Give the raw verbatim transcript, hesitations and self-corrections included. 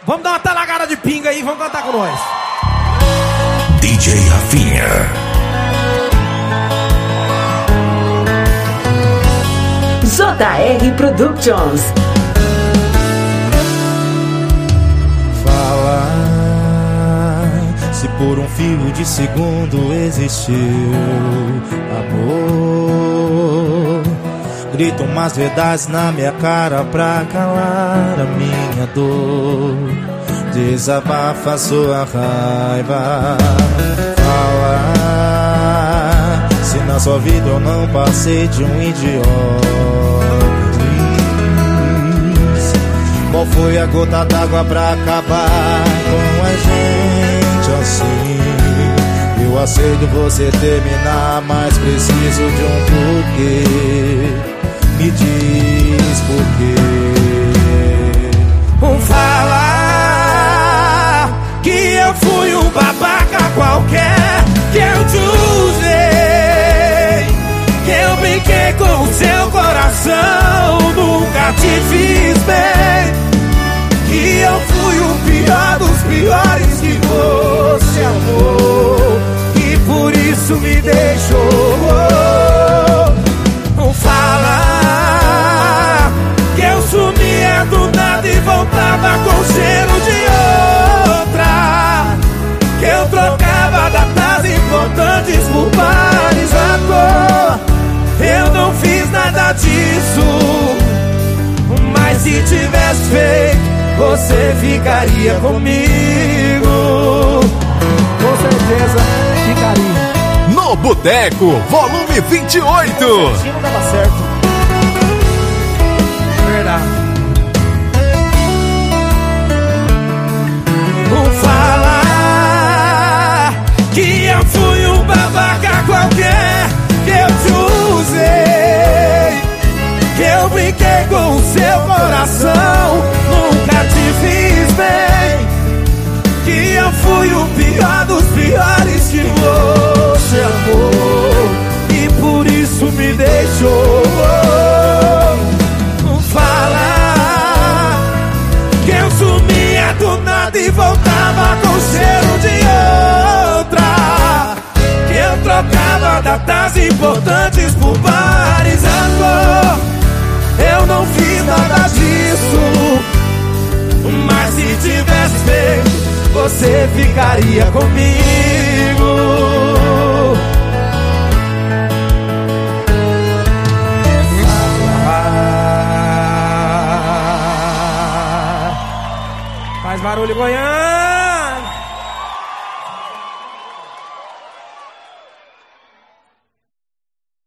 Vamos dar uma talagada de pinga aí, vamos cantar com nós. D J Rafinha. J R Productions. Fala, se por um fio de segundo existiu amor, grita umas verdades na minha cara pra calar a minha dor. Desabafa sua raiva. Fala, se na sua vida eu não passei de um idiota. Qual foi a gota d'água pra acabar com a gente assim? Eu aceito você terminar, mas preciso de um porquê. Me diz porquê. Um falar que eu fui um babaca qualquer, que eu te usei, que eu brinquei com o seu coração, nunca te fiz bem, que eu fui o pior dos piores que você amou, e por isso me deixou. Não fala que eu sumia do nada e voltava com cheiro de outra, que eu trocava datas importantes por bares à toa. Eu não fiz nada disso, mas se tivesse feito, você ficaria comigo. Com certeza ficaria. No Boteco, volume vinte e oito. Não dava certo. Verdade. Vou falar que eu fui um babaca qualquer, que eu te usei, que eu brinquei com o seu coração, nunca te fiz bem, que eu fui o pior dos piores que você amou, e por isso me deixou. Não fala que eu sumia do nada e voltava com cheiro de outra, que eu trocava datas importantes por bares à toa. Eu não fiz nada disso, mas se tivesse feito, você ficaria comigo. Faz barulho, Goiânia.